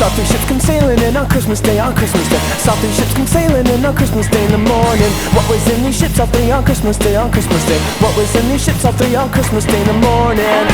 Salty ships come sailing in on Christmas Day, on Christmas Day. Salty ships come sailing in on Christmas Day in the morning. What was in these ships all three on Christmas Day, on Christmas Day? What was in these ships all three on Christmas Day in the morning?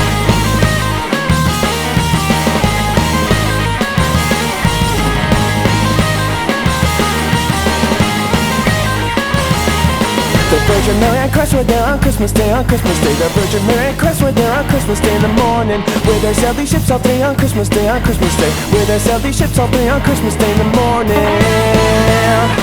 The Virgin Mary and Christ were there on Christmas Day, on Christmas Day. The Virgin Mary and Christ were there on Christmas Day in the morning. Where there sailed these ships all three on Christmas Day, on Christmas Day. Where there sailed these ships all three on Christmas Day in the morning.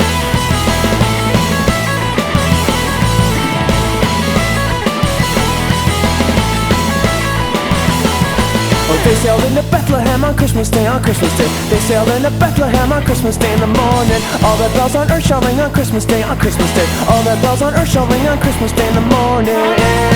They sailed into Bethlehem on Christmas Day, on Christmas Day. They sailed into Bethlehem on Christmas Day in the morning. All the bells on earth shall ring on Christmas Day, on Christmas Day. All the bells on earth shall ring on Christmas Day in the morning.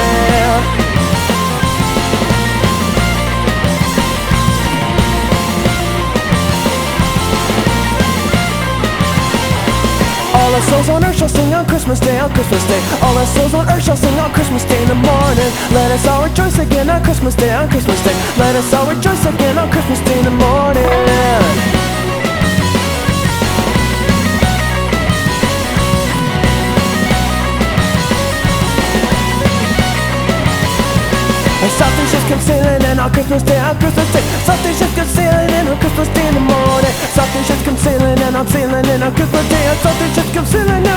All the souls on earth shall sing on Christmas Day, on Christmas Day. All the souls on earth shall sing on Christmas Day in the morning. Let us all rejoice again on Christmas Day, on Christmas Day. Let us all rejoice again on Christmas Day in the morning. Salty ships come sailing in on Christmas Day, on Christmas Day. Salty ships come sailing in on Christmas Day in the morning. Salty ships come sailing in on Christmas Day. Salty ships come sailing in